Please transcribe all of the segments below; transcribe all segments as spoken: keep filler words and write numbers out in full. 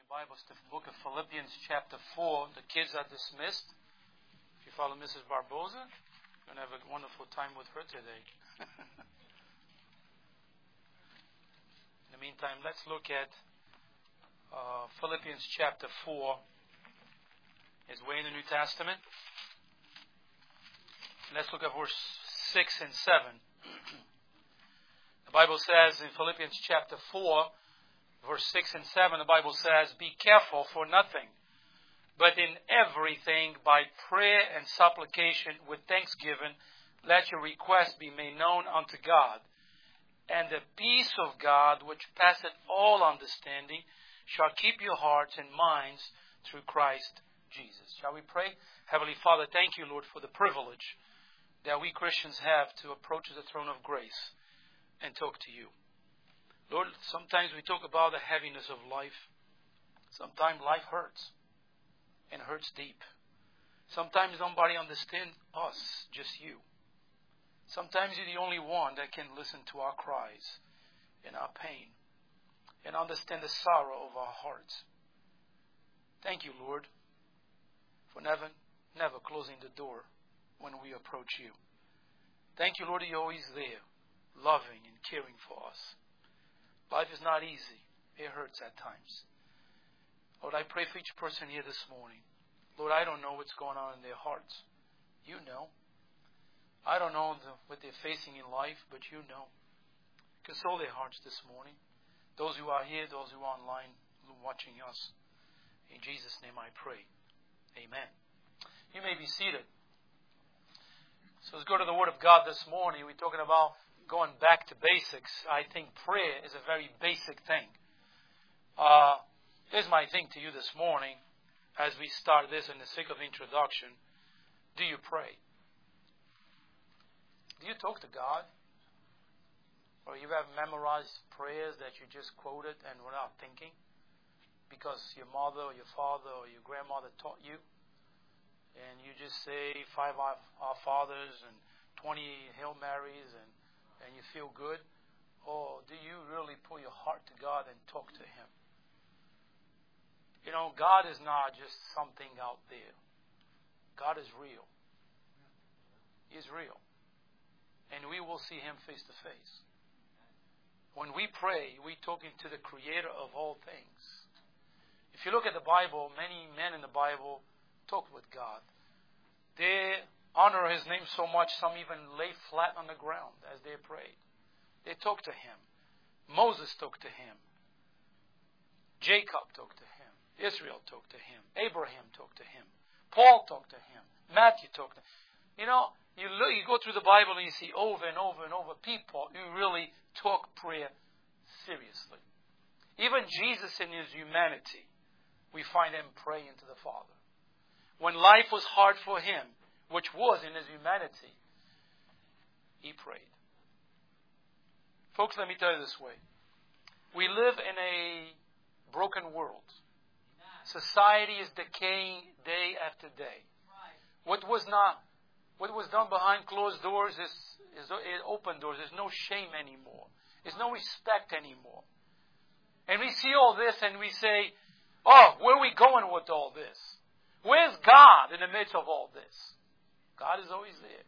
Bibles to the book of Philippians chapter four. The kids are dismissed. If you follow Missus Barboza, you're going to have a wonderful time with her today. In the meantime, let's look at uh, Philippians chapter four. It's way in the New Testament. Let's look at verse six and seven. The Bible says in Philippians chapter four, verse six and seven, the Bible says, "Be careful for nothing, but in everything by prayer and supplication with thanksgiving, let your requests be made known unto God. And the peace of God, which passeth all understanding, shall keep your hearts and minds through Christ Jesus." Shall we pray? Heavenly Father, thank you, Lord, for the privilege that we Christians have to approach the throne of grace and talk to you. Lord, sometimes we talk about the heaviness of life. Sometimes life hurts, and hurts deep. Sometimes nobody understands us, just you. Sometimes you're the only one that can listen to our cries and our pain and understand the sorrow of our hearts. Thank you, Lord, for never, never closing the door when we approach you. Thank you, Lord, that you're always there, loving and caring for us. Life is not easy. It hurts at times. Lord, I pray for each person here this morning. Lord, I don't know what's going on in their hearts. You know. I don't know the, what they're facing in life, but you know. Console their hearts this morning. Those who are here, those who are online watching us. In Jesus' name I pray. Amen. You may be seated. So let's go to the Word of God this morning. We're talking about going back to basics. I think prayer is a very basic thing. Uh, here's my thing to you this morning as we start this in the sake of introduction. Do you pray? Do you talk to God? Or you have memorized prayers that you just quoted and without thinking because your mother or your father or your grandmother taught you? And you just say five Our, Our Fathers and twenty Hail Marys and and you feel good? Or do you really pull your heart to God and talk to Him? You know, God is not just something out there. God is real. He's real. And we will see Him face to face. When we pray, we're talking to the Creator of all things. If you look at the Bible, many men in the Bible talk with God. They honor His name so much, some even lay flat on the ground as they prayed. They talked to Him. Moses talked to Him. Jacob talked to Him. Israel talked to Him. Abraham talked to Him. Paul talked to Him. Matthew talked to Him. You know, you, look, you go through the Bible and you see over and over and over people who really talk prayer seriously. Even Jesus in His humanity, we find Him praying to the Father. When life was hard for Him, which was in His humanity, He prayed. Folks, let me tell you this way. We live in a broken world. Society is decaying day after day. What was not, what was done behind closed doors is, is open doors. There's no shame anymore. There's no respect anymore. And we see all this and we say, oh, where are we going with all this? Where's God in the midst of all this? God is always there.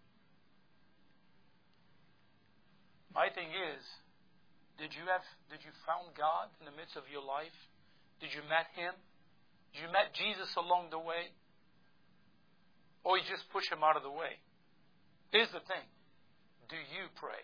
My thing is, did you have, did you found God in the midst of your life? Did you met Him? Did you met Jesus along the way? Or you just push Him out of the way? Here's the thing. Do you pray?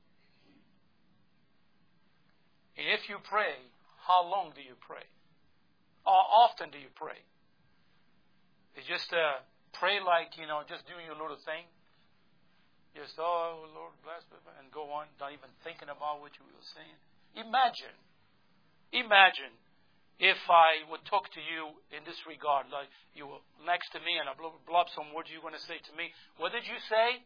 And if you pray, how long do you pray? How often do you pray? It's just uh, pray like, you know, just doing your little thing. Just, oh, Lord, bless me, and go on, not even thinking about what you were saying. Imagine, imagine if I would talk to you in this regard, like you were next to me and I blob some words you're going to say to me. What did you say?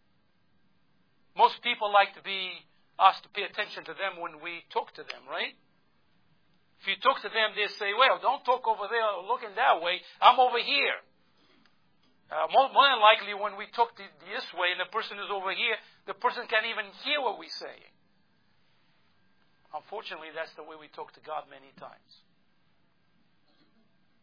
Most people like to be asked to pay attention to them when we talk to them, right? If you talk to them, they say, well, don't talk over there or looking that way. I'm over here. Uh, more, more than likely, when we talk to this way and the person is over here, the person can't even hear what we're saying. Unfortunately, that's the way we talk to God many times.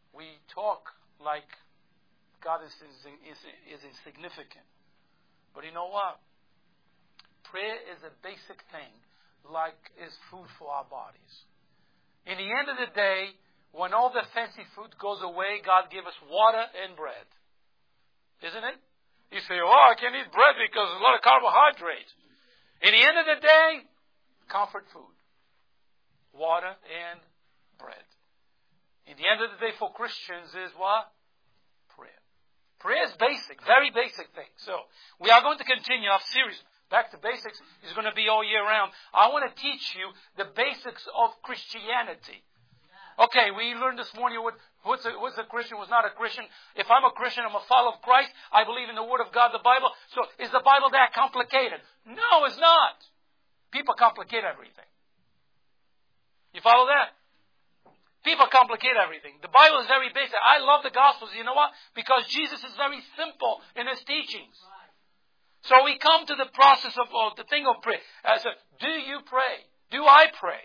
we talk like God is, is, is insignificant. But you know what? Prayer is a basic thing, like is food for our bodies. In the end of the day, when all the fancy food goes away, God gives us water and bread. Isn't it? You say, oh, I can't eat bread because there's a lot of carbohydrates. In the end of the day, comfort food. Water and bread. In the end of the day for Christians is what? Prayer. Prayer is basic, very basic thing. So, we are going to continue our series. Back to Basics is going to be all year round. I want to teach you the basics of Christianity. Okay, we learned this morning what, what's, a, what's a Christian, what's not a Christian. If I'm a Christian, I'm a follower of Christ. I believe in the Word of God, the Bible. So, is the Bible that complicated? No, it's not. People complicate everything. You follow that? People complicate everything. The Bible is very basic. I love the Gospels. You know what? Because Jesus is very simple in His teachings. So we come to the process of, of the thing of prayer. As a, do you pray? Do I pray?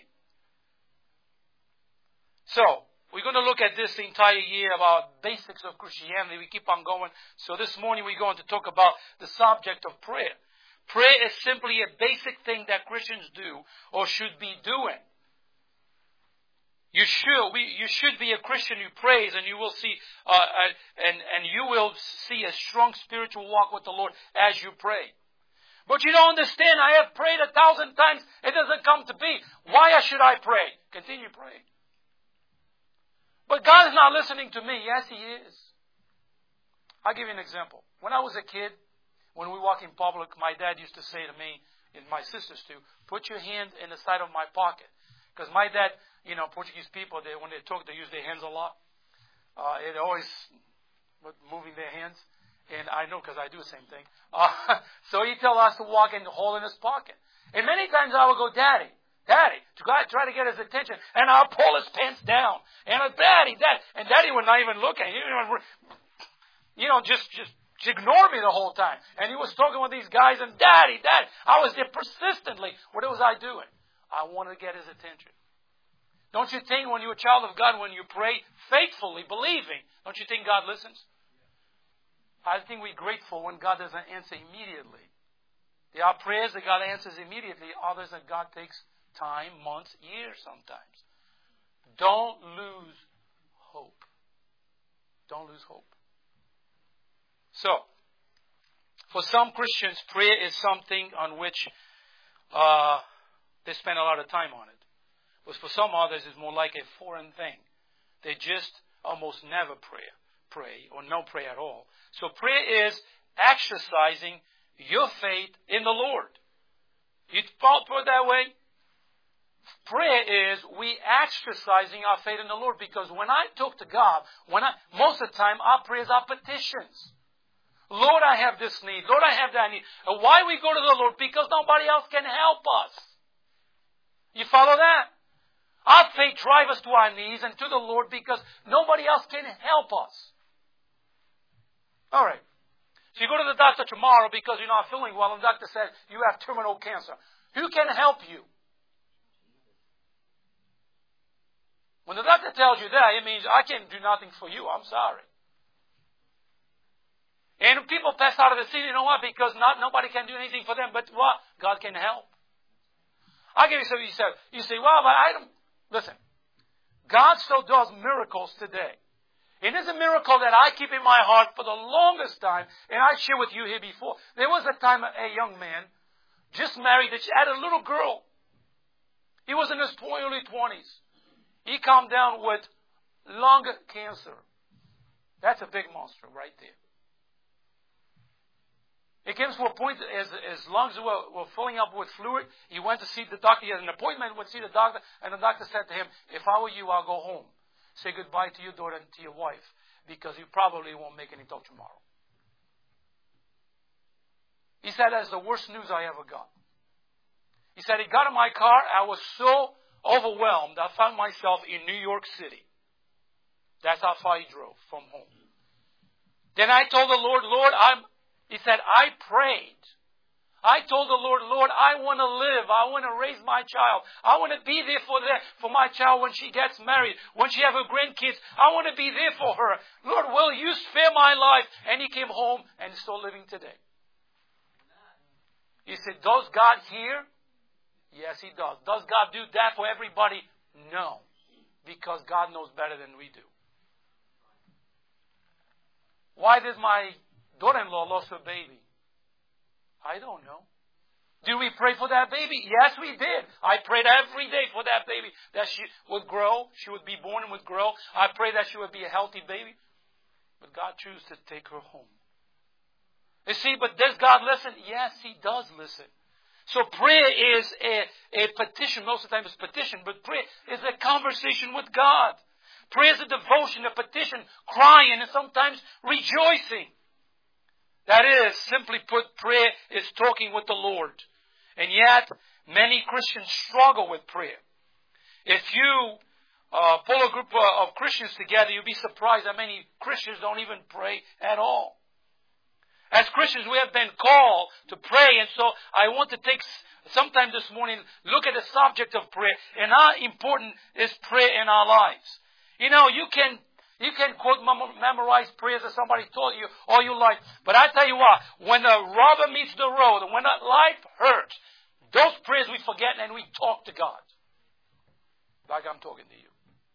So, we're going to look at this the entire year about basics of Christianity. We keep on going. So this morning we're going to talk about the subject of prayer. Prayer is simply a basic thing that Christians do or should be doing. You should, we, you should be a Christian who prays, and you will see, uh, uh, and and you will see a strong spiritual walk with the Lord as you pray. But you don't understand. I have prayed a thousand times; it doesn't come to be. Why should I pray? Continue praying. But God is not listening to me. Yes, He is. I'll give you an example. When I was a kid, when we walk in public, my dad used to say to me, and my sisters too, "Put your hand in the side of my pocket," because my dad. You know, Portuguese people, they, when they talk, they use their hands a lot. Uh, they're always moving their hands. And I know because I do the same thing. Uh, so he tell us to walk in the hole in his pocket. And many times I would go, Daddy, Daddy, to try to get his attention. And I'll pull his pants down. And I'll, Daddy, Daddy. And Daddy would not even look at him. You know, just, just ignore me the whole time. And he was talking with these guys. And Daddy, Daddy. I was there persistently. What was I doing? I wanted to get his attention. Don't you think when you're a child of God, when you pray faithfully, believing, don't you think God listens? I think we're grateful when God doesn't answer immediately. There are prayers that God answers immediately, others that God takes time, months, years sometimes. Don't lose hope. Don't lose hope. So, for some Christians, prayer is something on which uh, they spend a lot of time on it. But for some others, it's more like a foreign thing. They just almost never pray, pray or no pray at all. So prayer is exercising your faith in the Lord. You put it that way? Prayer is we exercising our faith in the Lord, because when I talk to God, when I most of the time our prayers are petitions. Lord, I have this need. Lord, I have that need. And why we go to the Lord? Because nobody else can help us. You follow that? Our faith drives us to our knees and to the Lord because nobody else can help us. All right. So you go to the doctor tomorrow because you're not feeling well, and the doctor says you have terminal cancer. Who can help you? When the doctor tells you that, it means I can do nothing for you. I'm sorry. And people pass out of the city, you know what? Because not nobody can do anything for them, but what? God can help. I'll give you something you said. You say, well, but I don't. Listen, God still does miracles today. And it's a miracle that I keep in my heart for the longest time, and I shared with you here before. There was a time a young man, just married, had a little girl. He was in his early twenties. He calmed down with lung cancer. That's a big monster right there. It came to a point as his lungs were, were filling up with fluid. He went to see the doctor. He had an appointment, went to see the doctor, and the doctor said to him, if I were you, I'll go home. Say goodbye to your daughter and to your wife, because you probably won't make any till tomorrow. He said, that's the worst news I ever got. He said, he got in my car. I was so overwhelmed, I found myself in New York City. That's how far he drove from home. Then I told the Lord, Lord, I'm He said, I prayed. I told the Lord, Lord, I want to live. I want to raise my child. I want to be there for the, for my child when she gets married, when she have her grandkids. I want to be there for her. Lord, will you spare my life? And he came home and is still living today. He said, does God hear? Yes, he does. Does God do that for everybody? No. Because God knows better than we do. Why did my daughter-in-law lose her baby? I don't know. Did we pray for that baby? Yes, we did. I prayed every day for that baby, that she would grow, she would be born and would grow. I prayed that she would be a healthy baby. But God chose to take her home. You see, but does God listen? Yes, He does listen. So prayer is a, a petition. Most of the time it's petition, but prayer is a conversation with God. Prayer is a devotion, a petition, crying, and sometimes rejoicing. That is, simply put, prayer is talking with the Lord. And yet, many Christians struggle with prayer. If you uh, pull a group of Christians together, you'll be surprised how many Christians don't even pray at all. As Christians, we have been called to pray, and so I want to take some time this morning, look at the subject of prayer, and how important is prayer in our lives. You know, you can You can quote, memorize prayers that somebody taught you all you like. But I tell you what, when the rubber meets the road, and when life hurts, those prayers we forget and we talk to God. Like I'm talking to you.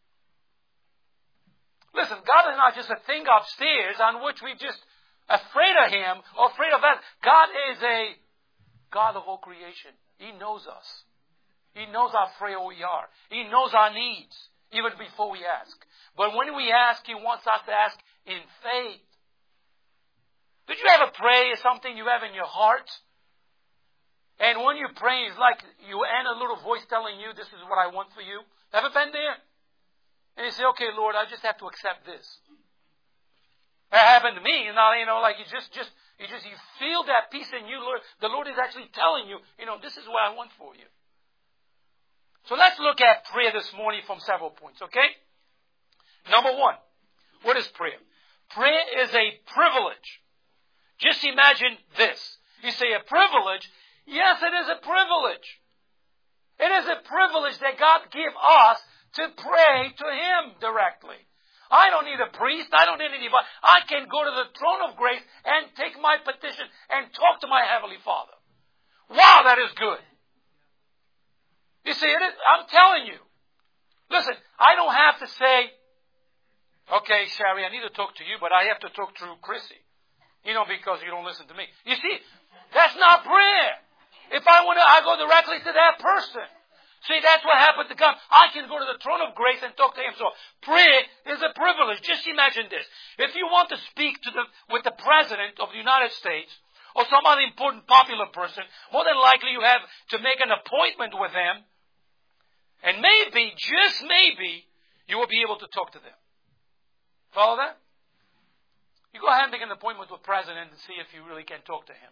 Listen, God is not just a thing upstairs on which we just afraid of Him or afraid of us. God is a God of all creation. He knows us. He knows how frail we are. He knows our needs, even before we ask. But when we ask, He wants us to ask in faith. Did you ever pray something you have in your heart? And when you pray, it's like you and a little voice telling you, this is what I want for you. Ever been there? And you say, okay, Lord, I just have to accept this. That happened to me. You know, you know, like you just, just, you just, you feel that peace in you, Lord. The Lord is actually telling you, you know, this is what I want for you. So let's look at prayer this morning from several points, okay? Number one, what is prayer? Prayer is a privilege. Just imagine this. You say a privilege. Yes, it is a privilege. It is a privilege that God gave us to pray to Him directly. I don't need a priest. I don't need anybody. I can go to the throne of grace and take my petition and talk to my Heavenly Father. Wow, that is good. You see, it is, I'm telling you. Listen, I don't have to say, okay, Sherry, I need to talk to you, but I have to talk through Chrissy. You know, because you don't listen to me. You see, that's not prayer. If I want to, I go directly to that person. See, that's what happened to God. I can go to the throne of grace and talk to Him. So, prayer is a privilege. Just imagine this. If you want to speak to the, with the President of the United States, or some other important popular person, more than likely you have to make an appointment with them. And maybe, just maybe, you will be able to talk to them. Follow that? You go ahead and make an appointment with the President and see if you really can talk to him.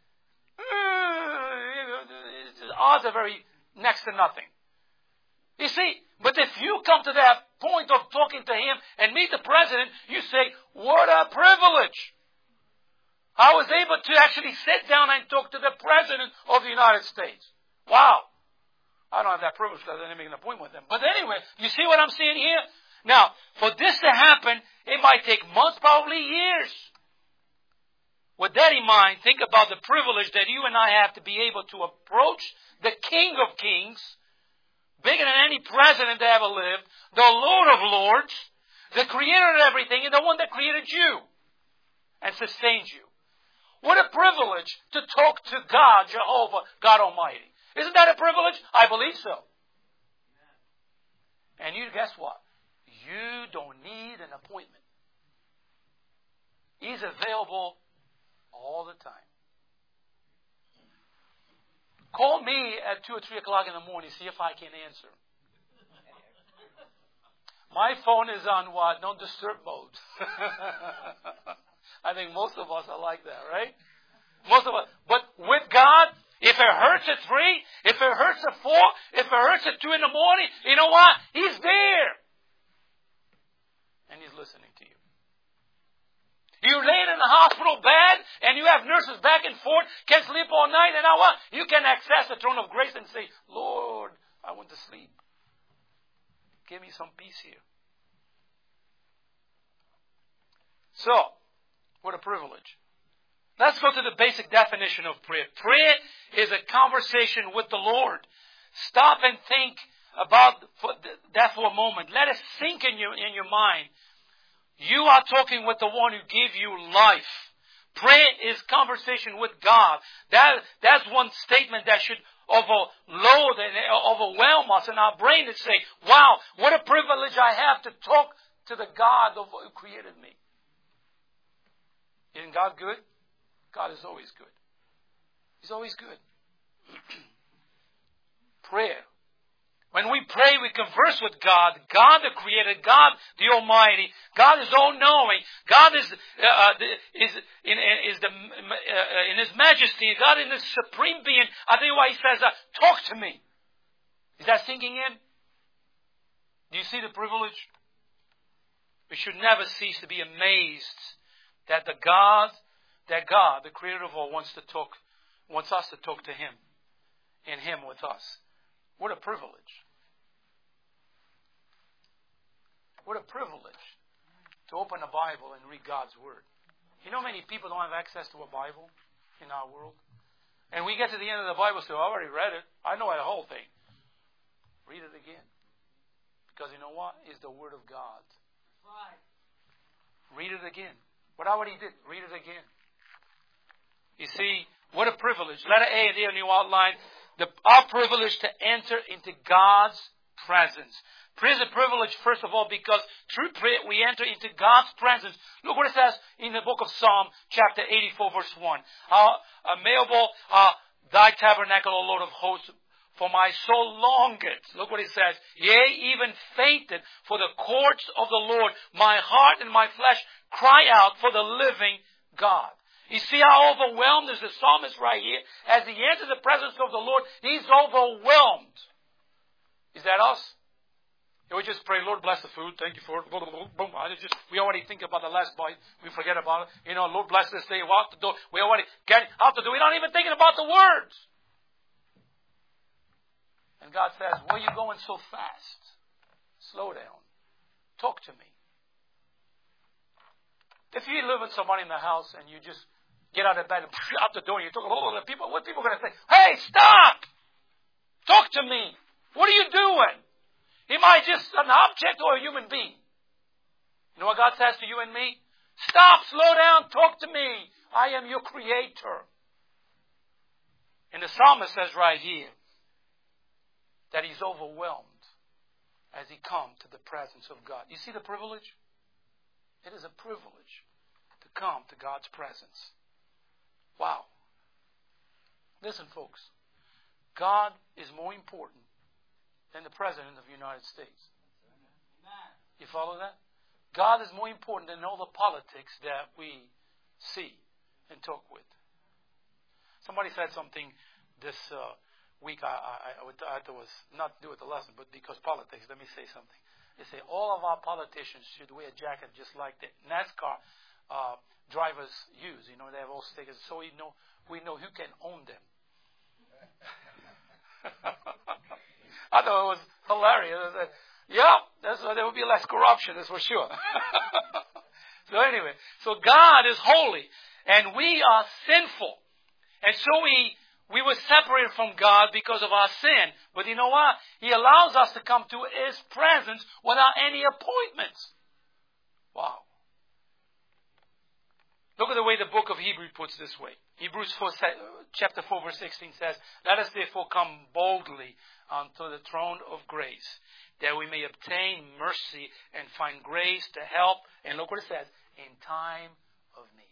The odds are very next to nothing. You see, but if you come to that point of talking to him and meet the President, you say, what a privilege. I was able to actually sit down and talk to the President of the United States. Wow. I don't have that privilege because I didn't make an appointment with him. But anyway, you see what I'm saying here? Now, for this to happen, it might take months, probably years. With that in mind, think about the privilege that you and I have to be able to approach the King of Kings, bigger than any president that ever lived, the Lord of Lords, the Creator of everything, and the one that created you and sustains you. What a privilege to talk to God, Jehovah, God Almighty. Isn't that a privilege? I believe so. And you, guess what? You don't need an appointment. He's available all the time. Call me at two or three o'clock in the morning, see if I can answer. My phone is on what? Don't disturb mode. I think most of us are like that, right? Most of us. But with God, if it hurts at three, if it hurts at four, if it hurts at two in the morning, you know what? He's there. And He's listening to you. You're laying in a hospital bed and you have nurses back and forth, can't sleep all night, and now what? You can access the throne of grace and say, Lord, I want to sleep. Give me some peace here. So, what a privilege. Let's go to the basic definition of prayer. Prayer is a conversation with the Lord. Stop and think about that for a moment. Let it sink in your, in your mind. You are talking with the one who gave you life. Prayer is conversation with God. That, that's one statement that should overload and overwhelm us in our brain and say, wow, what a privilege I have to talk to the God of who created me. Isn't God good? God is always good. He's always good. Prayer. When we pray, we converse with God. God the Creator, God the Almighty. God is all-knowing. God is uh, is in, is the uh, in His Majesty. God in His supreme being. I tell you why He says, uh, "Talk to me." Is that sinking in? Do you see the privilege? We should never cease to be amazed that the God, that God, the Creator of all, wants to talk, wants us to talk to Him, and Him with us. What a privilege. What a privilege to open a Bible and read God's Word. You know many people don't have access to a Bible in our world? And we get to the end of the Bible and say, I already read it. I know the whole thing. Read it again. Because you know what? It's the Word of God. Right. Read it again. What I already did, read it again. You see, what a privilege. Letter A in the new outline. The, our privilege to enter into God's presence. Prayer is a privilege, first of all, because through prayer we enter into God's presence. Look what it says in the book of Psalm, chapter eighty-four, verse one. Uh, Mayable, uh, thy tabernacle, O Lord of hosts, for my soul longeth. Look what it says. Yea, even fainted for the courts of the Lord. My heart and my flesh cry out for the living God. You see how overwhelmed is the psalmist right here? As he enters the presence of the Lord, he's overwhelmed. Is that us? And we just pray, Lord, bless the food. Thank you for it. Boom, boom, boom. I just, we already think about the last bite. We forget about it. You know, Lord, bless this day. What to do? We already get out to do. We're not even thinking about the words. And God says, where are you going so fast? Slow down. Talk to me. If you live with somebody in the house and you just get out of bed and out the door and you talk, oh, the people, what are people going to say? Hey, stop! Talk to me. What are you doing? Am I just an object or a human being? You know what God says to you and me? Stop, slow down, talk to me. I am your creator. And the psalmist says right here that he's overwhelmed as he comes to the presence of God. You see the privilege? It is a privilege to come to God's presence. Wow. Listen, folks. God is more important than the President of the United States. You follow that? God is more important than all the politics that we see and talk with. Somebody said something this uh, week I, I, I, I thought was not to do with the lesson, but because politics, let me say something. They say all of our politicians should wear a jacket just like the NASCAR uh, drivers use. You know, they have all stickers, so we know we know who can own them. I thought it was hilarious. I said, yeah, that's, there will be less corruption, that's for sure. So anyway, so God is holy, and we are sinful. And so we we were separated from God because of our sin. But you know what? He allows us to come to His presence without any appointments. Wow. Look at the way the book of Hebrews puts this way. Hebrews four, chapter four, verse sixteen says, let us therefore come boldly unto the throne of grace, that we may obtain mercy and find grace to help. And look what it says, in time of need.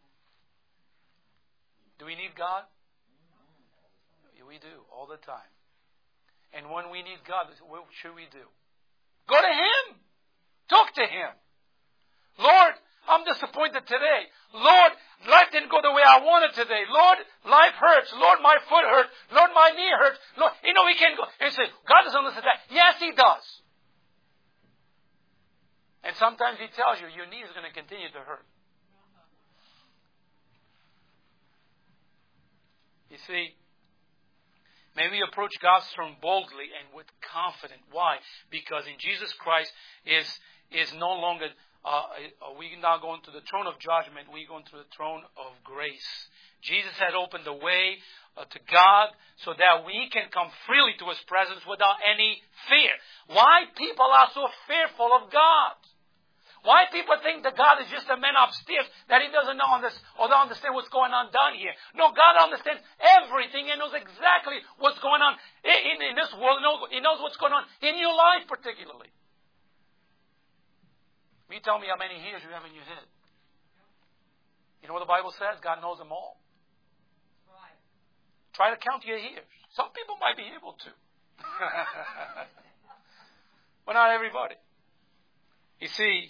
Do we need God? We do, all the time. And when we need God, what should we do? Go to Him. Talk to Him. Lord, I'm disappointed today. Lord, life didn't go the way I wanted today. Lord, life hurts. Lord, my foot hurts. Lord, my knee hurts. Lord, you know, we can go and say, God doesn't listen to that. Yes, He does. And sometimes He tells you, your knee is going to continue to hurt. You see, may we approach God's throne boldly and with confidence. Why? Because in Jesus Christ is is no longer, uh, are we now going to the throne of judgment, we're going to the throne of grace. Jesus had opened the way uh, to God so that we can come freely to His presence without any fear. Why people are so fearful of God? Why people think that God is just a man upstairs, that He doesn't know this, or don't understand what's going on down here. No, God understands everything and knows exactly what's going on in, in this world. He knows, he knows what's going on in your life particularly. You tell me how many hairs you have in your head. You know what the Bible says? God knows them all. Right. Try to count your hairs. Some people might be able to. But not everybody. You see,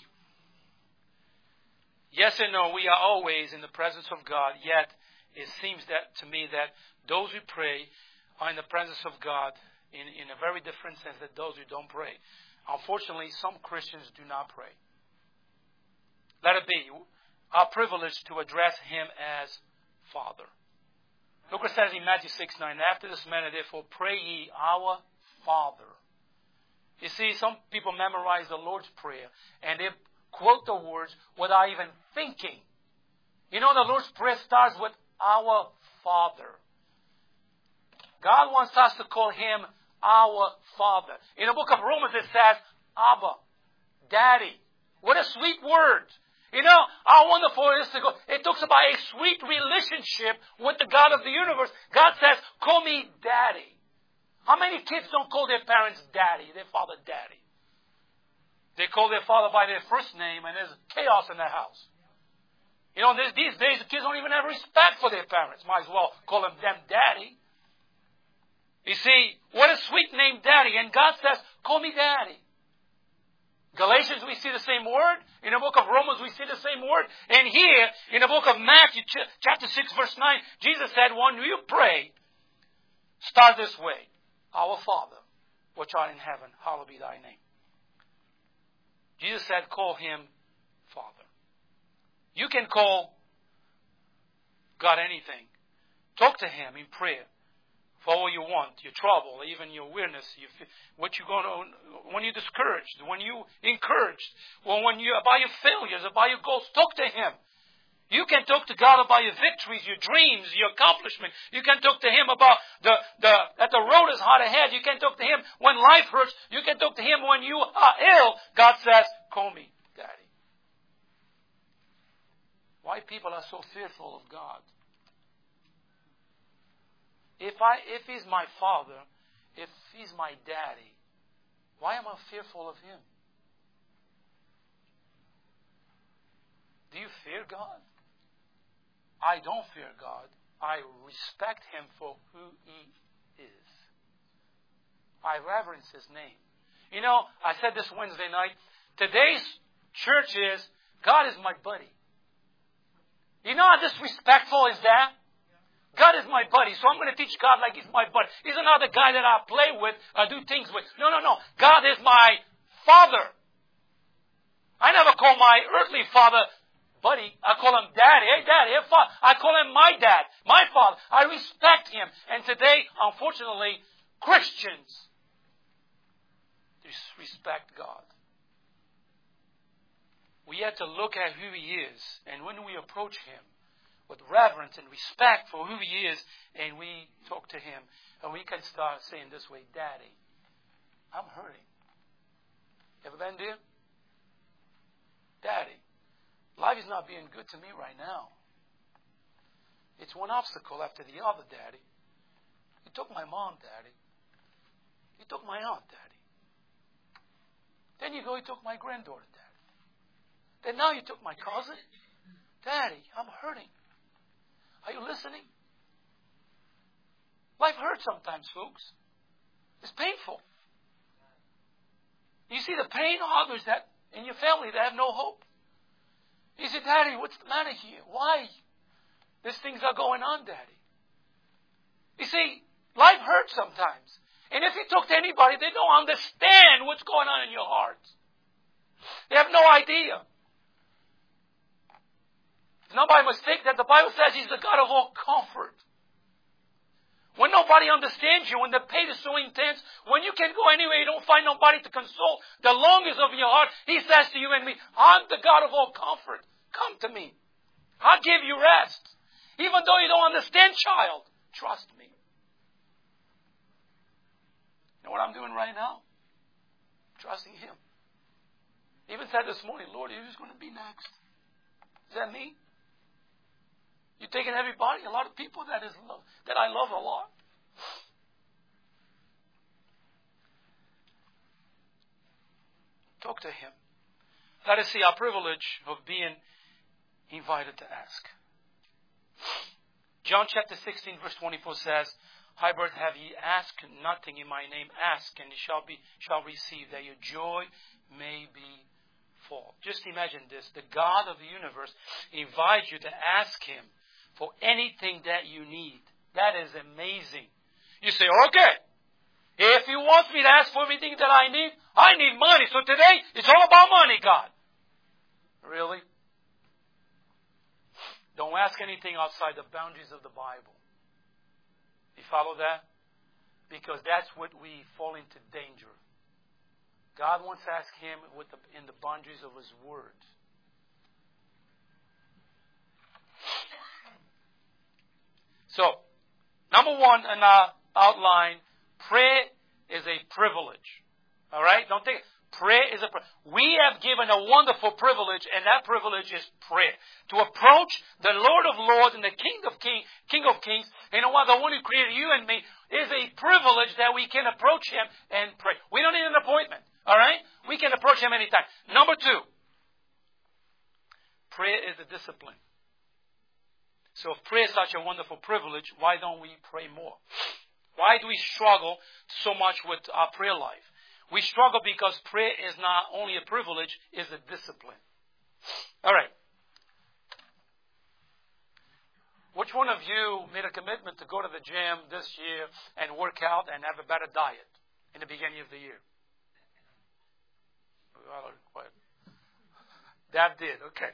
yes and no, we are always in the presence of God, yet it seems that to me that those who pray are in the presence of God in, in a very different sense than those who don't pray. Unfortunately, some Christians do not pray. Let it be our privilege to address Him as Father. Look what it says in Matthew six nine. After this manner, therefore, pray ye, our Father. You see, some people memorize the Lord's Prayer and they quote the words without even thinking. You know, the Lord's Prayer starts with our Father. God wants us to call Him our Father. In the book of Romans it says, Abba, Daddy. What a sweet word. You know, how wonderful it is to go. It talks about a sweet relationship with the God of the universe. God says, call me Daddy. How many kids don't call their parents Daddy, their father Daddy? They call their father by their first name and there's chaos in their house. You know, these days the kids don't even have respect for their parents. Might as well call them them Daddy. You see, what a sweet name, Daddy. And God says, call me Daddy. Galatians, we see the same word. In the book of Romans, we see the same word. And here, in the book of Matthew, chapter six, verse nine, Jesus said, when you pray, start this way. Our Father, which art in heaven, hallowed be thy name. Jesus said, call Him Father. You can call God anything. Talk to Him in prayer. For all you want, your trouble, even your weakness, you, what you're going to, when you're discouraged, when you're encouraged, or when you about your failures, about your goals, talk to Him. You can talk to God about your victories, your dreams, your accomplishment. You can talk to Him about the, the that the road is hard ahead. You can talk to Him when life hurts. You can talk to Him when you are ill. God says, call me Daddy. Why people are so fearful of God? If I, if He's my Father, if He's my Daddy, why am I fearful of Him? Do you fear God? I don't fear God. I respect Him for who He is. I reverence His name. You know, I said this Wednesday night, today's church is, God is my buddy. You know how disrespectful is that? God is my buddy, so I'm going to teach God like He's my buddy. He's another guy that I play with, I do things with. No, no, no. God is my Father. I never call my earthly father buddy. I call him Daddy. Hey, Daddy. Hey, Father. I call him my dad, my Father. I respect Him. And today, unfortunately, Christians disrespect God. We have to look at who He is, and when we approach Him with reverence and respect for who He is, and we talk to Him, and we can start saying this way, Daddy, I'm hurting. Ever been there? Daddy, life is not being good to me right now. It's one obstacle after the other, Daddy. You took my mom, Daddy. You took my aunt, Daddy. Then you go, you took my granddaughter, Daddy. Then now you took my cousin. Daddy, I'm hurting. Are you listening? Life hurts sometimes, folks. It's painful. You see the pain of others that in your family that have no hope. You say, Daddy, what's the matter here? Why? These things are going on, Daddy. You see, life hurts sometimes. And if you talk to anybody, they don't understand what's going on in your heart. They have no idea. It's not by mistake that the Bible says He's the God of all comfort. When nobody understands you, when the pain is so intense, when you can go anywhere, you don't find nobody to console the longings of your heart, He says to you and me, I'm the God of all comfort. Come to me. I'll give you rest. Even though you don't understand, child, trust me. You know what I'm doing right now? Trusting Him. Even said this morning, Lord, who's going to be next? Is that me? You taking everybody, a lot of people that is love, that I love a lot. Talk to Him. Let us see our privilege of being invited to ask. John chapter sixteen, verse twenty-four says, Hybrid, have ye asked nothing in my name? Ask, and ye shall be shall receive, that your joy may be full. Just imagine this. The God of the universe invites you to ask Him for anything that you need. That is amazing. You say, okay, if He wants me to ask for everything that I need, I need money. So today, it's all about money, God. Really? Don't ask anything outside the boundaries of the Bible. You follow that? Because that's what we fall into danger. God wants to ask Him with the, in the boundaries of His Word. So, number one in our outline, prayer is a privilege. All right? Don't think prayer is a privilege. We have given a wonderful privilege, and that privilege is prayer. To approach the Lord of Lords and the King of Kings, King of Kings, you know what? The one who created you and me is a privilege that we can approach Him and pray. We don't need an appointment. All right? We can approach Him anytime. Number two, prayer is a discipline. So if prayer is such a wonderful privilege, why don't we pray more? Why do we struggle so much with our prayer life? We struggle because prayer is not only a privilege, it's a discipline. All right. Which one of you made a commitment to go to the gym this year and work out and have a better diet in the beginning of the year? That did, okay.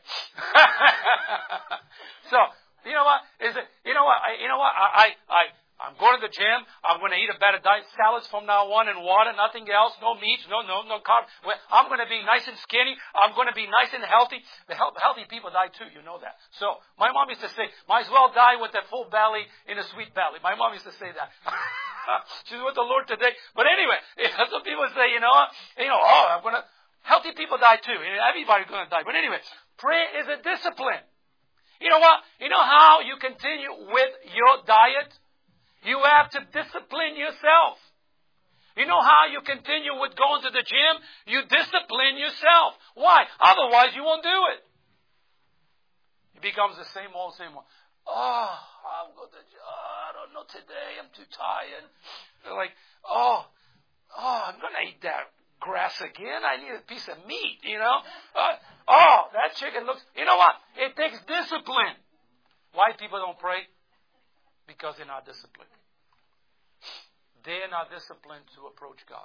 So, you know what? Is it? You know what? I, you know what? I, I, I'm going to the gym. I'm going to eat a better diet. Salads from now on and water, nothing else. No meats, no, no, no carbs. I'm going to be nice and skinny. I'm going to be nice and healthy. The healthy people die too. You know that. So my mom used to say, might as well die with a full belly in a sweet belly. My mom used to say that. She's with the Lord today. But anyway, some people say, you know, you know, oh, I'm going to. Healthy people die too. Everybody's going to die. But anyway, prayer is a discipline. You know what? You know how you continue with your diet? You have to discipline yourself. You know how you continue with going to the gym? You discipline yourself. Why? Otherwise you won't do it. It becomes the same old, same old. Oh, I'm going to, oh, I don't know today. I'm too tired. They're like, oh, oh, I'm going to eat that grass again. I need a piece of meat, you know. Uh, oh, that chicken looks, you know what? It takes discipline. Why people don't pray? Because they're not disciplined. They're not disciplined to approach God.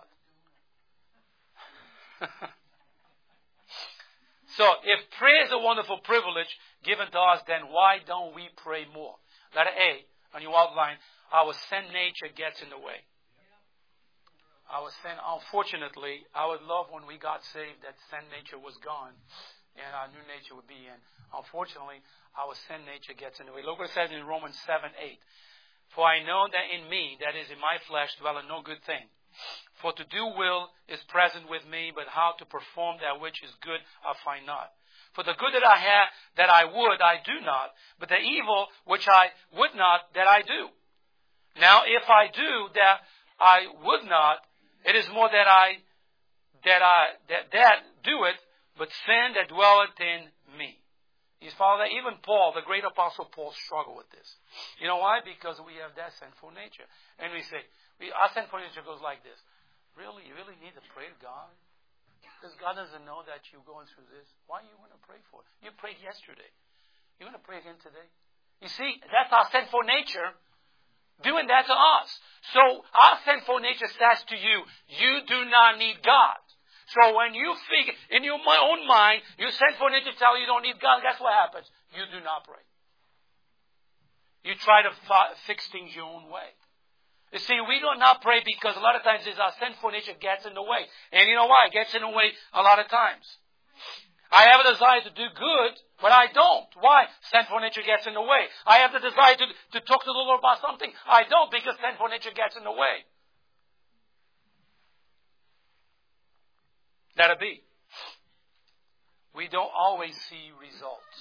So, if prayer is a wonderful privilege given to us, then why don't we pray more? Letter A, on your outline, our sin nature gets in the way. Our sin, unfortunately, I would love when we got saved that sin nature was gone and our new nature would be in. Unfortunately, our sin nature gets in the way. Look what it says in Romans seven eight. For I know that in me, that is in my flesh, dwelleth no good thing. For to do will is present with me, but how to perform that which is good I find not. For the good that I have, that I would, I do not, but the evil which I would not, that I do. Now, if I do that I would not, it is more that I, that I, that, that do it, but sin that dwelleth in me. You follow that? Even Paul, the great apostle Paul, struggled with this. You know why? Because we have that sinful nature. And we say, we, our sinful nature goes like this. Really? You really need to pray to God? Because God doesn't know that you're going through this. Why are you going to pray for it? You prayed yesterday. You're going to pray again today? You see, that's our sinful nature doing that to us. So our sinful nature says to you, you do not need God. So when you figure, in your own mind, your sinful nature tell you you don't need God, guess what happens? You do not pray. You try to fi- fix things your own way. You see, we do not pray because a lot of times it's our sinful nature gets in the way. And you know why? It gets in the way a lot of times. I have a desire to do good, but I don't. Why? Sinful nature gets in the way. I have the desire to, to talk to the Lord about something. I don't because sinful nature gets in the way. Let it be. We don't always see results.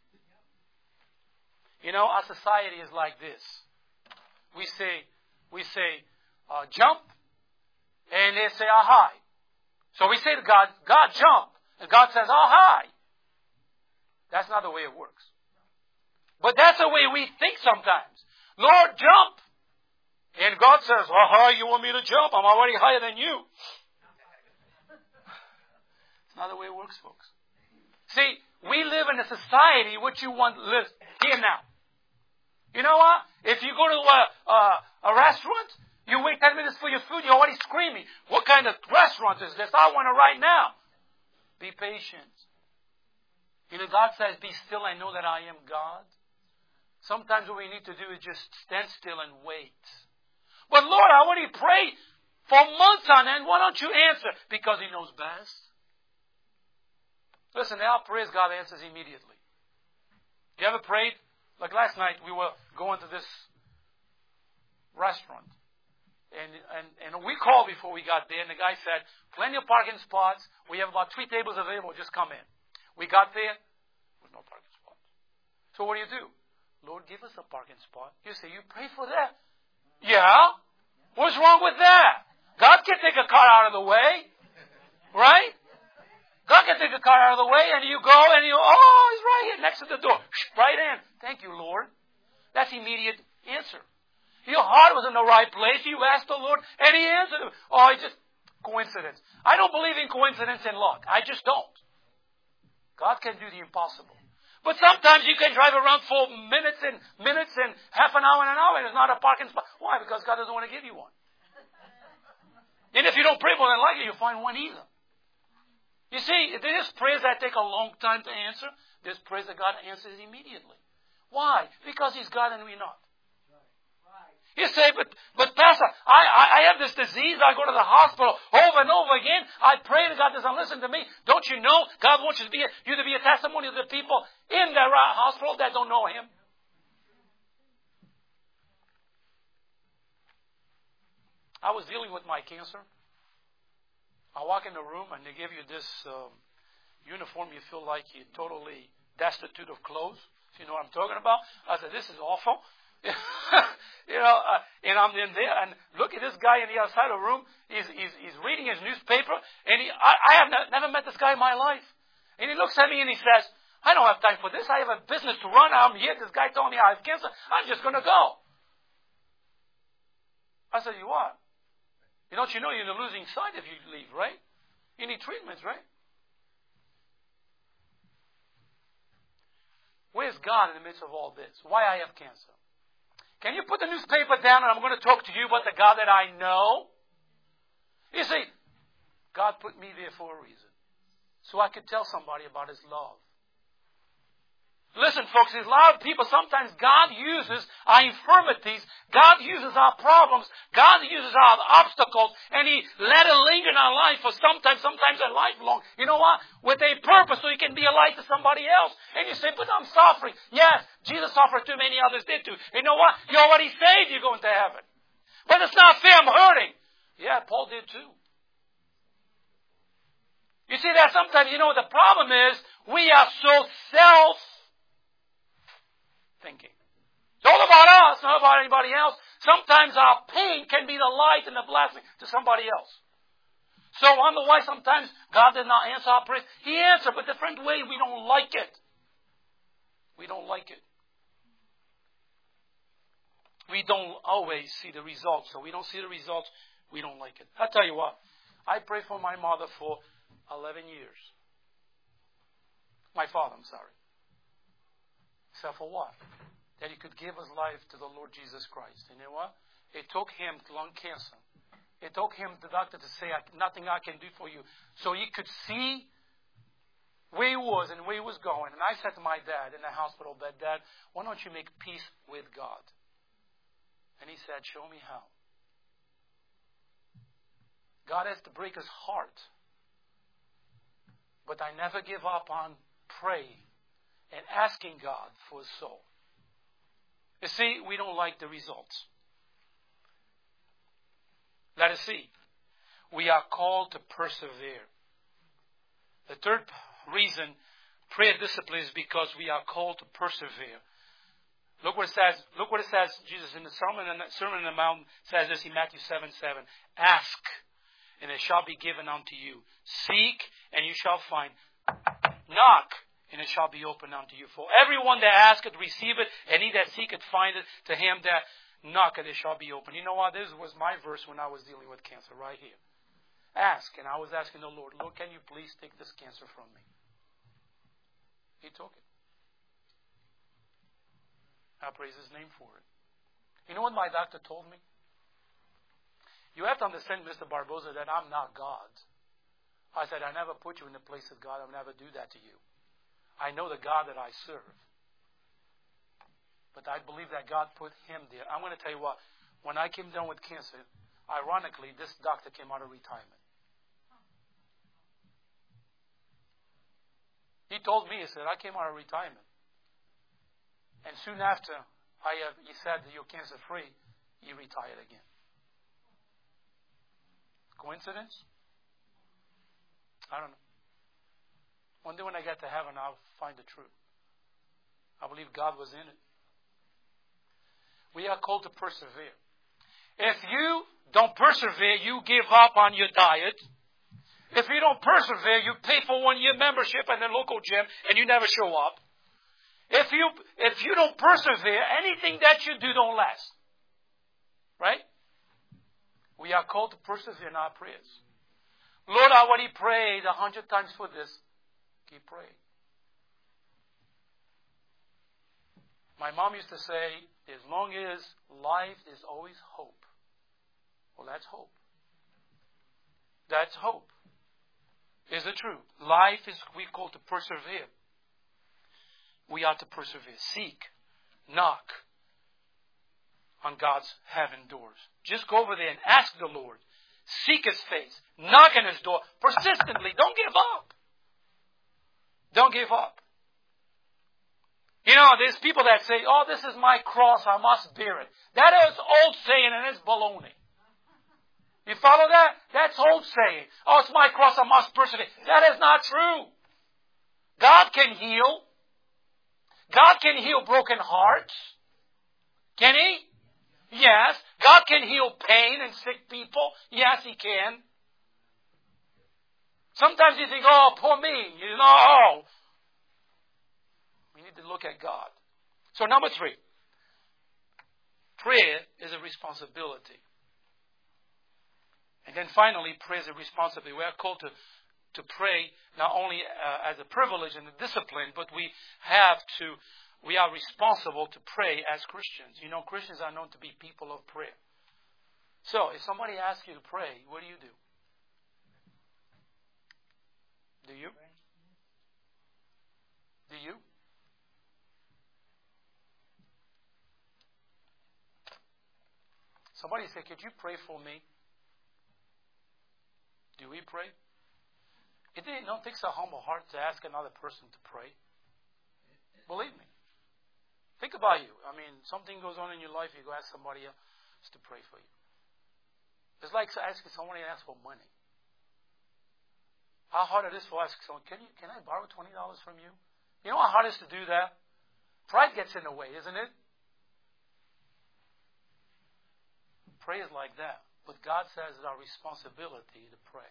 You know, our society is like this. We say, we say, uh, jump, and they say, ah, high. So we say to God, God, jump. And God says, oh, high. That's not the way it works. But that's the way we think sometimes. Lord, jump. And God says, oh, high, you want me to jump? I'm already higher than you. It's not the way it works, folks. See, we live in a society which you want to live here now. You know what? If you go to a, a, a restaurant, you wait ten minutes for your food, you're already screaming. What kind of restaurant is this? I want it right now. Be patient. You know, God says, be still and know that I am God. Sometimes what we need to do is just stand still and wait. But Lord, I already prayed for months on end. Why don't you answer? Because He knows best. Listen, our prayers God answers immediately. You ever prayed? Like last night, we were going to this restaurant. And, and, and we called before we got there, and the guy said, plenty of parking spots. We have about three tables available. Just come in. We got there. There's no parking spots. So what do you do? Lord, give us a parking spot. You say, you pray for that? Yeah? What's wrong with that? God can take a car out of the way. Right? God can take a car out of the way, and you go, and you, oh, He's right here next to the door. Right in. Thank you, Lord. That's immediate answer. Your heart was in the right place. You asked the Lord, and He answered him. Oh, it's just coincidence. I don't believe in coincidence and luck. I just don't. God can do the impossible. But sometimes you can drive around for minutes and minutes and half an hour and an hour, and there's not a parking spot. Why? Because God doesn't want to give you one. And if you don't pray more than likely, you'll find one either. You see, there's prayers that take a long time to answer. There's prayers that God answers immediately. Why? Because He's God and we're not. You say, but, but Pastor, I, I, I have this disease. I go to the hospital over and over again. I pray and God doesn't listen to me. Don't you know God wants you to be a, you to be a testimony to the people in the hospital that don't know Him? I was dealing with my cancer. I walk in the room and they give you this um, uniform. You feel like you're totally destitute of clothes. If you know what I'm talking about. I said, this is awful. you know, uh, and I'm in there, and look at this guy on the outside of the room. He's, he's, he's reading his newspaper, and he, I, I have not, never met this guy in my life. And he looks at me and he says, I don't have time for this. I have a business to run. I'm here. This guy told me I have cancer. I'm just going to go. I said, you what? You don't you know you're in the losing side if you leave, right? You need treatments, right? Where's God in the midst of all this? Why I have cancer? Can you put the newspaper down and I'm going to talk to you about the God that I know? You see, God put me there for a reason. So I could tell somebody about His love. Listen, folks, there's a lot of people, sometimes God uses our infirmities, God uses our problems, God uses our obstacles, and He let it linger in our life for sometimes, sometimes a lifelong. You know what? With a purpose, so He can be a light to somebody else. And you say, but I'm suffering. Yes, Jesus suffered too, many others did too. You know what? You're already saved, you're going to heaven. But it's not fair, I'm hurting. Yeah, Paul did too. You see that sometimes, you know, the problem is, we are so self thinking. It's all about us, not about anybody else. Sometimes our pain can be the light and the blessing to somebody else. So I wonder why sometimes God did not answer our prayers. He answered, but different way. We don't like it. We don't like it. We don't always see the results. So we don't see the results. We don't like it. I'll tell you what. I prayed for my mother for eleven years. My father, I'm sorry. Except for what? That He could give His life to the Lord Jesus Christ. And you know what? It took Him lung cancer. It took Him, the doctor, to say, nothing I can do for you. So He could see where He was and where He was going. And I said to my dad in the hospital bed, Dad, why don't you make peace with God? And he said, show me how. God has to break his heart. But I never give up on praying and asking God for his soul. You see, we don't like the results. Let us see. We are called to persevere. The third reason prayer discipline is because we are called to persevere. Look what it says. Look what it says. Jesus in the Sermon, Sermon on the Mount says this in Matthew seven seven. Ask, and it shall be given unto you. Seek, and you shall find. Knock, and it shall be opened unto you. For everyone that asketh, receive it, and he that seeketh, findeth. To him that knocketh, it shall be opened. You know what? This was my verse when I was dealing with cancer, right here. Ask, and I was asking the Lord, Lord, can you please take this cancer from me? He took it. I praise his name for it. You know what my doctor told me? You have to understand, Mister Barbosa, that I'm not God. I said, I never put you in the place of God. I will never do that to you. I know the God that I serve. But I believe that God put him there. I'm going to tell you what. When I came down with cancer, ironically, this doctor came out of retirement. He told me, he said, I came out of retirement. And soon after, I have, he said that you're cancer free, he retired again. Coincidence? I don't know. One day when I get to heaven, I'll find the truth. I believe God was in it. We are called to persevere. If you don't persevere, you give up on your diet. If you don't persevere, you pay for one year membership at the local gym and you never show up. If you if you don't persevere, anything that you do don't last. Right? We are called to persevere in our prayers. Lord, I already prayed a hundred times for this. Keep praying. My mom used to say, as long as life is always hope. Well, that's hope. That's hope. Is it true? Life is we called to persevere. We are to persevere. Seek. Knock on God's heaven doors. Just go over there and ask the Lord. Seek his face. Knock on his door. Persistently. Don't give up. Don't give up. You know, there's people that say, oh, this is my cross. I must bear it. That is old saying and it's baloney. You follow that? That's old saying. Oh, it's my cross. I must persevere. That is not true. God can heal. God can heal broken hearts. Can he? Yes. God can heal pain and sick people. Yes, he can. Sometimes you think, oh, poor me. You know, oh. We need to look at God. So number three. Prayer is a responsibility. And then finally, prayer is a responsibility. We are called to to pray not only uh, as a privilege and a discipline, but we have to, we are responsible to pray as Christians. You know, Christians are known to be people of prayer. So, if somebody asks you to pray, what do you do? Do you? Do you? Somebody say, could you pray for me? Do we pray? It don't take a humble heart to ask another person to pray. Believe me. Think about you. I mean, something goes on in your life, you go ask somebody else to pray for you. It's like asking somebody to ask for money. How hard it is for asking someone, can you can I borrow twenty dollars from you? You know how hard it is to do that? Pride gets in the way, isn't it? Pray is like that. But God says it's our responsibility to pray.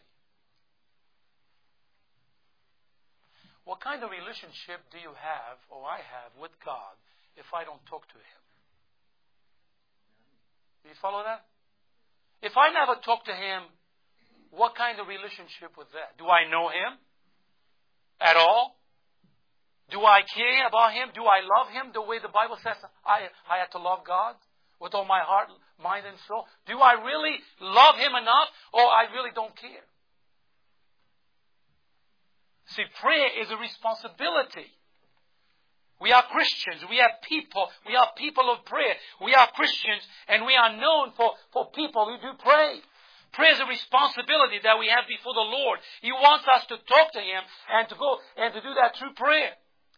What kind of relationship do you have, or I have, with God if I don't talk to him? Do you follow that? If I never talk to him, what kind of relationship with that? Do I know him at all? Do I care about him? Do I love him the way the Bible says I, I have to love God with all my heart, mind, and soul? Do I really love him enough, or I really don't care? See, prayer is a responsibility. We are Christians. We are people. We are people of prayer. We are Christians, and we are known for, for people who do pray. Prayer is a responsibility that we have before the Lord. He wants us to talk to Him and to go and to do that through prayer.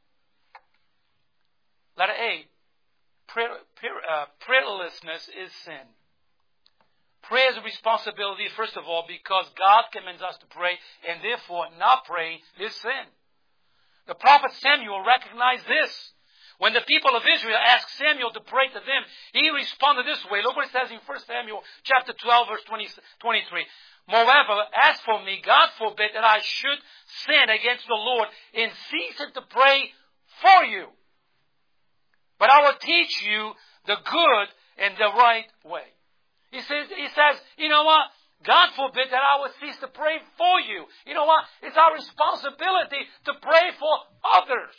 Letter A. Prayer, prayer, uh, prayerlessness is sin. Prayer is a responsibility, first of all, because God commands us to pray, and therefore not praying is sin. The prophet Samuel recognized this. When the people of Israel asked Samuel to pray to them, he responded this way. Look what it says in First Samuel chapter twelve, verse twenty, twenty-three. Moreover, as for me, God forbid that I should sin against the Lord in ceasing to pray for you. But I will teach you the good and the right way. He says, he says, you know what? God forbid that I would cease to pray for you. You know what? It's our responsibility to pray for others.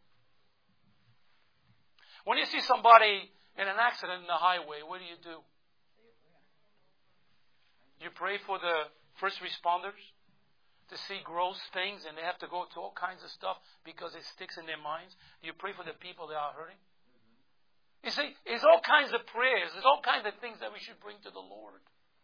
When you see somebody in an accident in the highway, what do you do? You pray for the first responders to see gross things and they have to go through all kinds of stuff because it sticks in their minds. Do you pray for the people that are hurting? You see, there's all kinds of prayers. There's all kinds of things that we should bring to the Lord.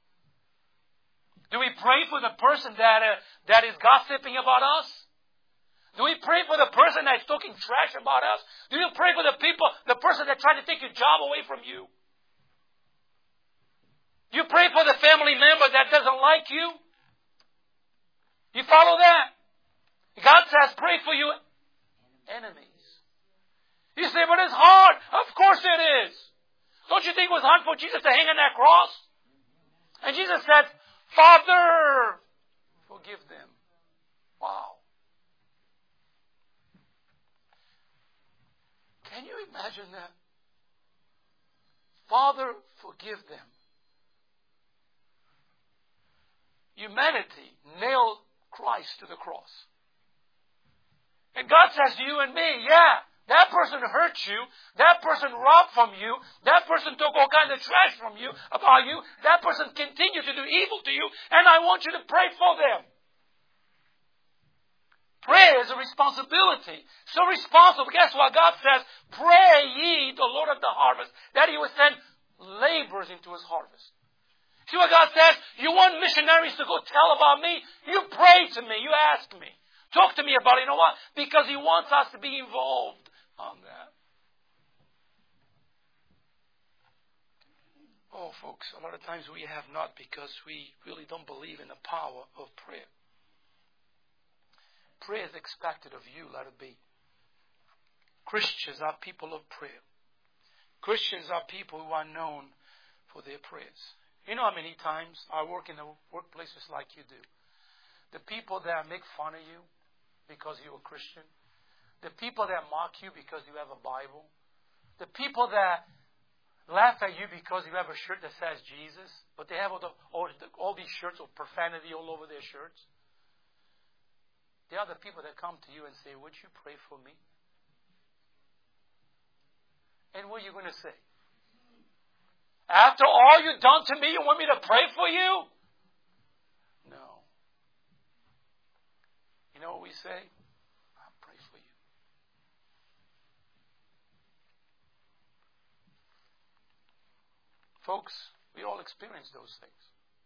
Do we pray for the person that uh, that is gossiping about us? Do we pray for the person that's talking trash about us? Do you pray for the people, the person that tried to take your job away from you? Do you pray for the family member that doesn't like you? You follow that? God says, pray for your enemies. You say, but it's hard. Of course it is. Don't you think it was hard for Jesus to hang on that cross? And Jesus said, Father, forgive them. Wow. Can you imagine that? Father, forgive them. Humanity nailed Christ to the cross. And God says to you and me, yeah, that person hurt you. That person robbed from you. That person took all kinds of trash from you, about you. That person continued to do evil to you. And I want you to pray for them. Prayer is a responsibility. So responsible. Guess what? God says, pray ye the Lord of the harvest, that He will send laborers into His harvest. See what God says? You want missionaries to go tell about me? You pray to me. You ask me. Talk to me about it. You know what? Because He wants us to be involved on that. Oh, folks, a lot of times we have not because we really don't believe in the power of prayer. Prayer is expected of you, let it be. Christians are people of prayer. Christians are people who are known for their prayers. You know how many times I work in the workplaces like you do. The people that make fun of you because you're a Christian. The people that mock you because you have a Bible. The people that laugh at you because you have a shirt that says Jesus, but they have all, the, all, the, all these shirts of profanity all over their shirts. They are the people that come to you and say, would you pray for me? And what are you going to say? After all you've done to me, you want me to pray for you? No. You know what we say? I'll pray for you. Folks, we all experience those things.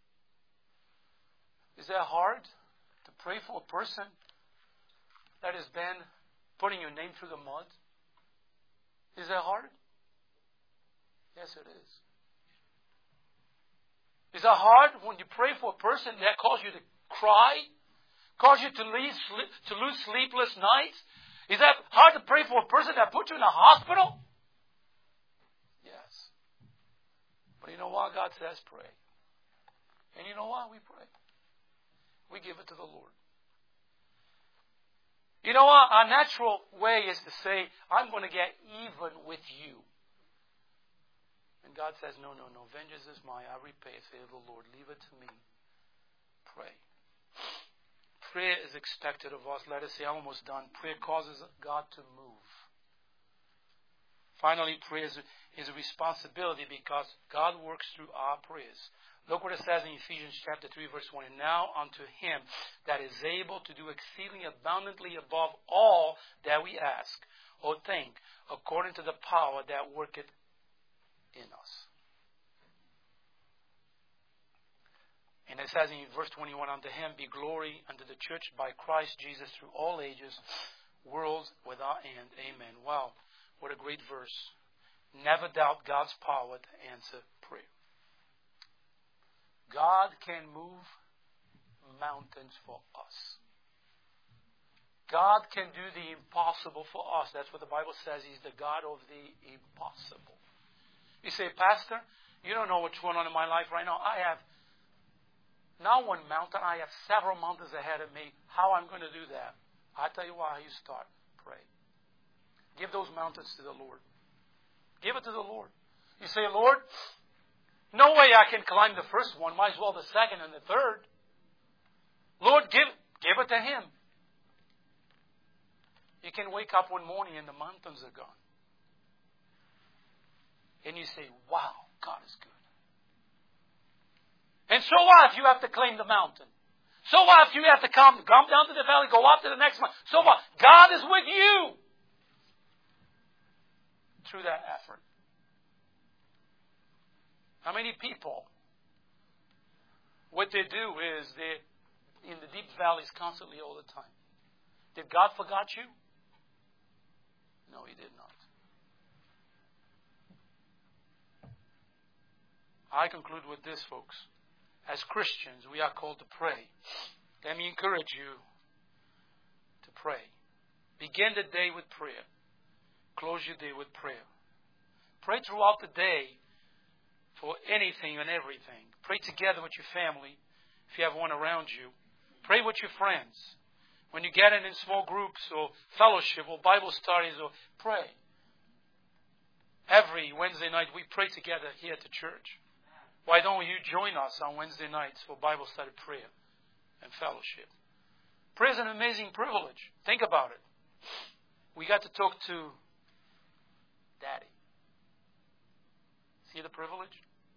Is that hard to pray for a person that has been putting your name through the mud? Is that hard? Yes, it is. Is that hard when you pray for a person that caused you to cry? Caused you to, leave, to lose sleepless nights? Is that hard to pray for a person that put you in a hospital? Yes. But you know what? God says pray. And you know what? We pray. We give it to the Lord. You know what? Our natural way is to say, I'm going to get even with you. And God says, no, no, no. Vengeance is mine. I repay. Say to the Lord, leave it to me. Pray. Prayer is expected of us. Let us say, I'm almost done. Prayer causes God to move. Finally, prayer is, is a responsibility because God works through our prayers. Look what it says in Ephesians chapter three, verse one. And now unto Him that is able to do exceedingly abundantly above all that we ask or think, according to the power that worketh in us. And it says in verse twenty-one, unto him be glory unto the church by Christ Jesus through all ages, worlds without end. Amen. Wow, what a great verse. Never doubt God's power to answer prayer. God can move mountains for us. God can do the impossible for us. That's what the Bible says. He's the God of the impossible. You say, Pastor, you don't know what's going on in my life right now. I have not one mountain. I have several mountains ahead of me. How I'm going to do that? I tell you why. You start. Pray. Give those mountains to the Lord. Give it to the Lord. You say, Lord, no way I can climb the first one. Might as well the second and the third. Lord, give, give it to Him. You can wake up one morning and the mountains are gone. And you say, wow, God is good. And so what if you have to claim the mountain? So what if you have to come, come down to the valley, go up to the next one? So what? God is with you through that effort. How many people, what they do is they're in the deep valleys constantly all the time. Did God forget you? No, He did not. I conclude with this, folks. As Christians, we are called to pray. Let me encourage you to pray. Begin the day with prayer. Close your day with prayer. Pray throughout the day for anything and everything. Pray together with your family, if you have one around you. Pray with your friends. When you get in in small groups or fellowship or Bible studies, or pray. Every Wednesday night we pray together here at the church. Why don't you join us on Wednesday nights for Bible study, prayer, and fellowship? Prayer is an amazing privilege. Think about it. We got to talk to Daddy. See the privilege?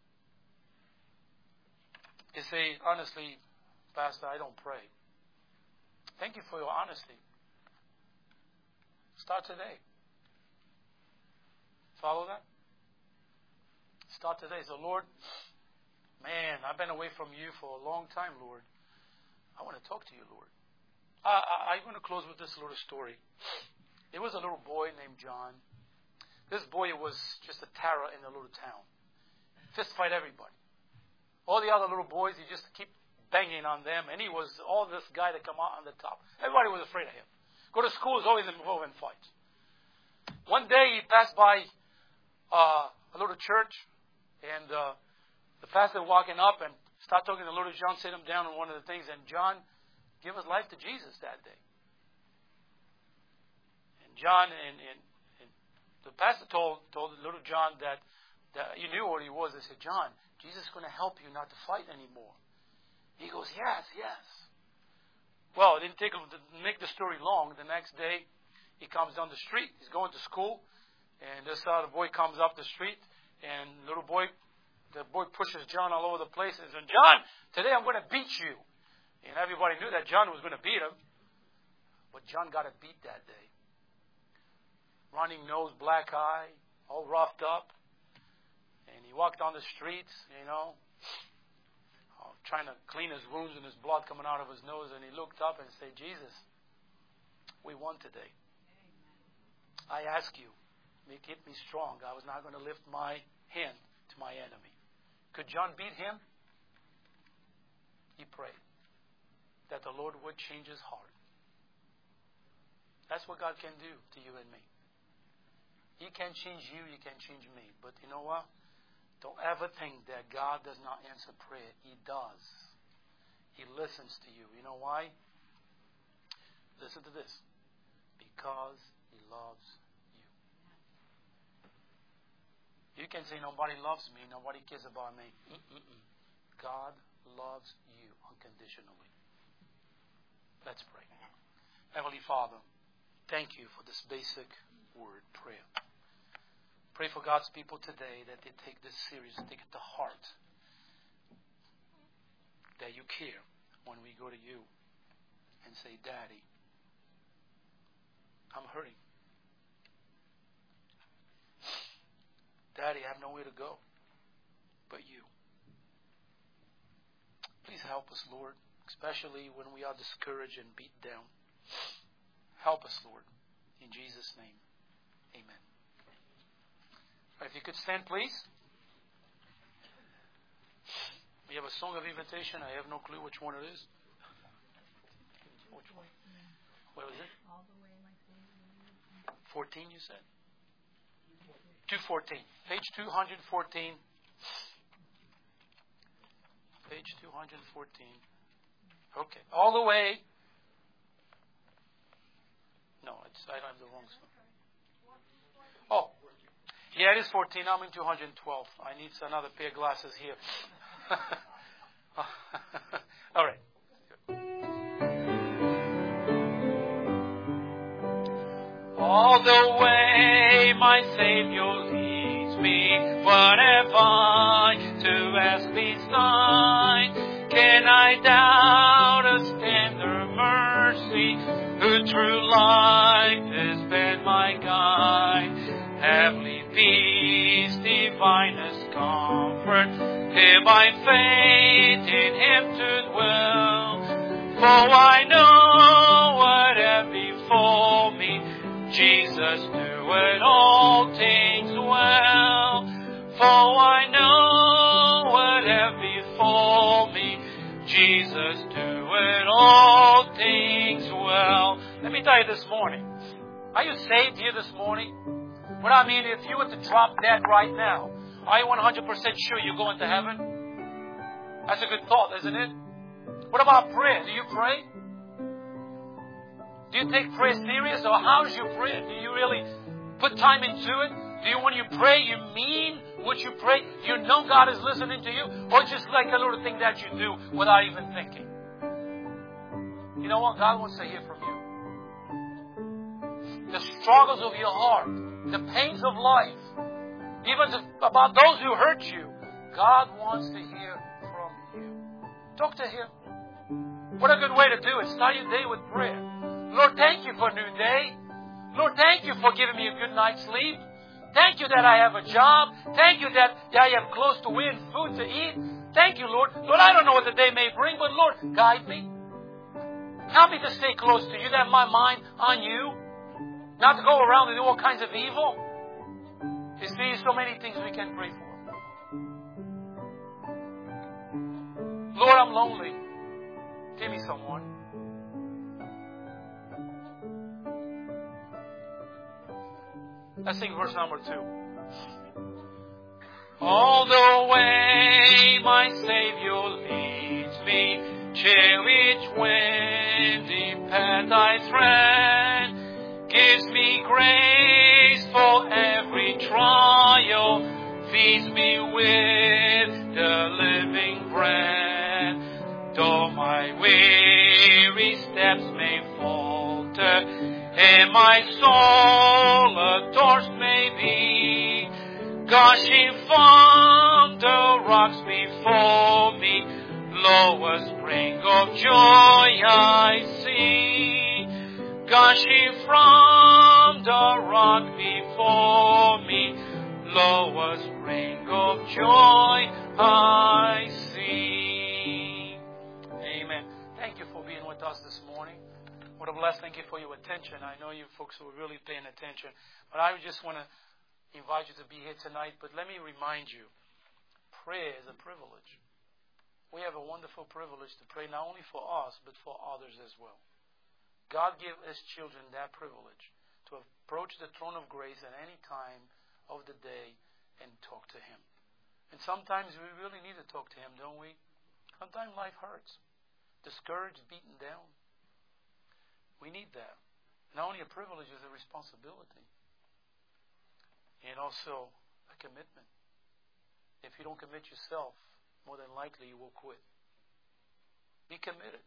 You say, honestly, Pastor, I don't pray. Thank you for your honesty. Start today. Follow that? Start today. So, Lord, man, I've been away from you for a long time, Lord. I want to talk to you, Lord. I, I, I'm going to close with this little story. There was a little boy named John. This boy was just a terror in the little town. Fist fight everybody. All the other little boys, he just keep banging on them, and he was all this guy that come out on the top. Everybody was afraid of him. Go to school, is always involved in fights. One day he passed by uh, a little church, and uh, the pastor walking up and start talking to little John, sit him down on one of the things, and John gave his life to Jesus that day. And John and, and, and the pastor told told little John that, that he knew what he was. They said, John, Jesus is going to help you not to fight anymore. He goes, yes, yes. Well, it didn't take him to make the story long. The next day, he comes down the street. He's going to school, and this other boy comes up the street, and little boy, the boy pushes John all over the place and says, John, today I'm going to beat you. And everybody knew that John was going to beat him. But John got a beat that day. Running nose, black eye, all roughed up. And he walked on the streets, you know, trying to clean his wounds and his blood coming out of his nose. And he looked up and said, Jesus, we won today. I ask you, keep me strong. I was not going to lift my hand to my enemy. Could John beat him? He prayed that the Lord would change his heart. That's what God can do to you and me. He can change you, He can change me. But you know what? Don't ever think that God does not answer prayer. He does. He listens to you. You know why? Listen to this. Because He loves you. You can say, nobody loves me, nobody cares about me. Mm-mm-mm. God loves you unconditionally. Let's pray. Heavenly Father, thank you for this basic word, prayer. Pray for God's people today that they take this serious, take it to heart. That you care when we go to you and say, Daddy, I'm hurting. Daddy, I have nowhere to go but you. Please help us, Lord, especially when we are discouraged and beat down. Help us, Lord. In Jesus' name, amen. If you could stand, please. We have a song of invitation. I have no clue which one it is. Which one? What was it? All the way, my Savior. fourteen, you said? two fourteen. Page two fourteen. Page two fourteen. Okay. All the way. No, it's, I have the wrong song. Oh. Yeah, it is fourteen. I'm in two twelve. I need another pair of glasses here. All right. All the way my Savior leads me, what have I to ask beside? Can I doubt His tender mercy, who through life has been my guide? Heavenly peace, divinest comfort, here by faith in Him to dwell. For I know whatever before me, Jesus doeth all things well. For I know whatever before me, Jesus doeth all things well. Let me tell you this morning, are you saved here this morning? What I mean, if you were to drop dead right now, are you one hundred percent sure you're going to heaven? That's a good thought, isn't it? What about prayer? Do you pray? Do you take prayer serious, or how's your prayer? Do you really put time into it? Do you, when you pray, you mean what you pray? You know God is listening to you? Or just like a little thing that you do without even thinking? You know what? God wants to hear from you. The struggles of your heart, the pains of life, even to, about those who hurt you, God wants to hear from you. Talk to Him. What a good way to do it. Start your day with prayer. Lord, thank you for a new day. Lord, thank you for giving me a good night's sleep. Thank you that I have a job. Thank you that I have clothes to wear and food to eat. Thank you, Lord. Lord, I don't know what the day may bring, but Lord, guide me. Help me to stay close to you, to have my mind on you. Not to go around and do all kinds of evil. You see, so many things we can pray for. Lord, I'm lonely. Give me someone. Let's sing verse number two. All the way my Savior leads me, chill each windy path I tread, gives me grace for every trial, feeds me with the living bread. Though my weary steps may falter, and my soul athirst may be, gushing from the rocks before me, lo, a spring of joy I see. Gushing from the rock before me, lo, a spring of joy I see. Amen. Thank you for being with us this morning. What a blessing. Thank you for your attention. I know you folks were really paying attention. But I just want to invite you to be here tonight. But let me remind you, prayer is a privilege. We have a wonderful privilege to pray not only for us, but for others as well. God gave His children that privilege to approach the throne of grace at any time of the day and talk to Him. And sometimes we really need to talk to Him, don't we? Sometimes life hurts. Discouraged, beaten down. We need that. Not only a privilege, it's a responsibility. And also a commitment. If you don't commit yourself, more than likely you will quit. Be committed.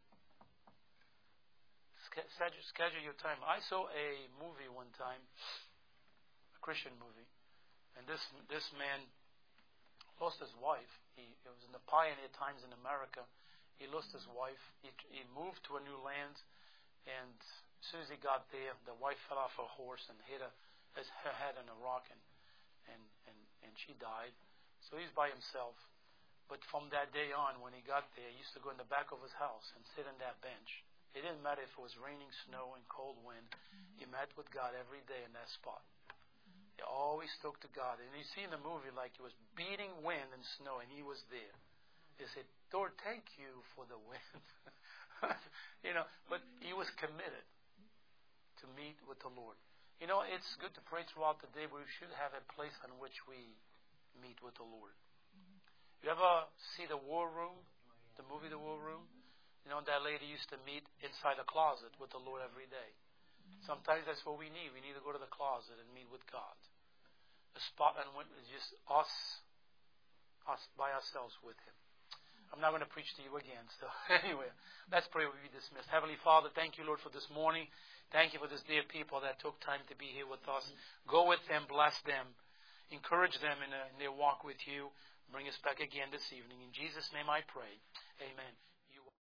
Schedule your time. I saw a movie one time, a Christian movie, and this this man lost his wife. He it was in the pioneer times in America. He lost his wife. He, he moved to a new land. And as soon as he got there, the wife fell off her horse and hit her, her head on a rock, and, and, and, and she died. So he's by himself. But from that day on, when he got there, he used to go in the back of his house and sit on that bench. It didn't matter if it was raining, snow, and cold wind. He met with God every day in that spot. He always spoke to God. And you see in the movie, like it was beating wind and snow, and he was there. He said, Lord, thank you for the wind. You know, but he was committed to meet with the Lord. You know, it's good to pray throughout the day, but we should have a place on which we meet with the Lord. You ever see The War Room? The movie The War Room? You know, that lady used to meet inside a closet with the Lord every day. Sometimes that's what we need. We need to go to the closet and meet with God. A spot on which is just us, us by ourselves with Him. I'm not going to preach to you again. So anyway, let's pray. We'll be dismissed. Heavenly Father, thank you, Lord, for this morning. Thank you for this dear people that took time to be here with us. Go with them, bless them, encourage them in, a, in their walk with you. Bring us back again this evening. In Jesus' name I pray. Amen.